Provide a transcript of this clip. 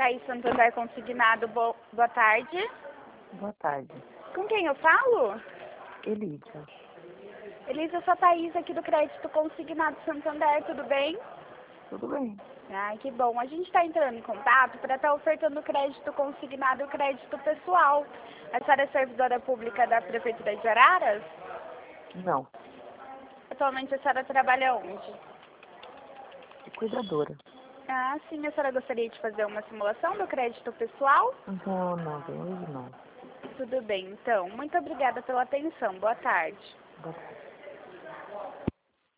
Thaís Santander Consignado, boa tarde. Boa tarde. Com quem eu falo? Elídia. Elisa, eu sou a Thaís aqui do Crédito Consignado Santander, tudo bem? Tudo bem. Ai, que bom. A gente está entrando em contato para estar ofertando crédito consignado e crédito pessoal. A senhora é servidora pública da Prefeitura de Araras? Não. Atualmente a senhora trabalha onde? Cuidadora. Ah, sim. A senhora gostaria de fazer uma simulação do crédito pessoal? Não, bem, hoje não. Tudo bem, então. Muito obrigada pela atenção. Boa tarde. Boa tarde.